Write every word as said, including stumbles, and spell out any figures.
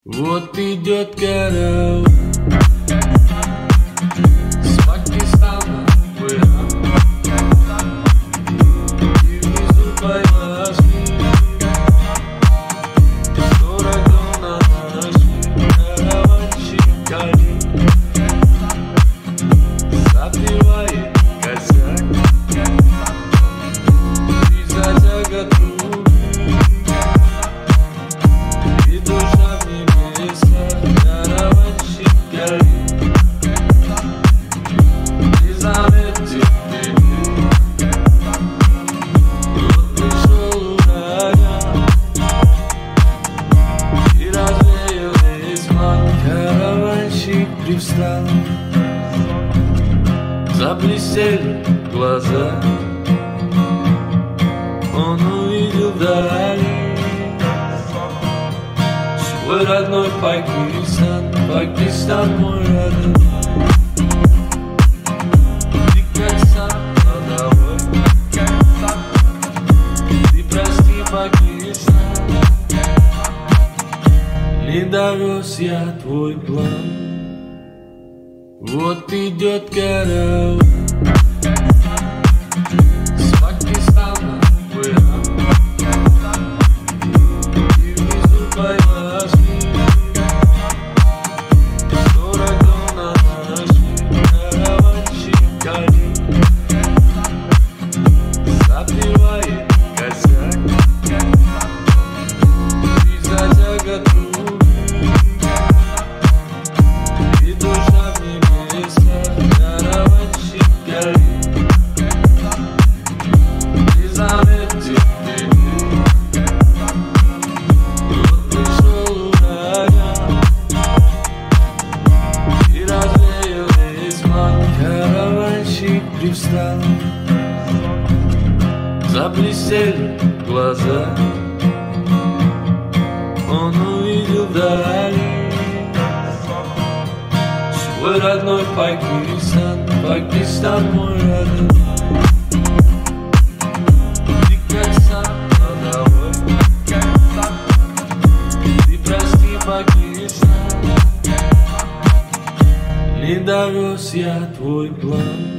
Вот идет караул с Пакистана в Иран, и внизу поймашки сорок дом на наши караванщиками. Запивает косяк и затяга трубы, и душа в небесах караванщик горит. И заметьте, вот пришел ураган и развеял весь мрак. Караванщик привстал, заблестели глаза, он увидел вдали свой родной Пакистан. Пакистан мой родной, ты как сам родовой, ты прости, Пакистан, не довез я твой план. Вот идет караул с Пакистана в Иран, и внизу поймашки сорок дом на наши караванщиками. Запивает косяк и затяга трубы, и душа в небесах караванщик горит. И заметьте, вот пришел ураган и развеял весь мрак. Караванщик привстал, заблестели глаза, он увидел вдали свой родной Пакистан. Пакистан мой родной, ты как сам родовой, ты прости, Пакистан, не довез я твой план.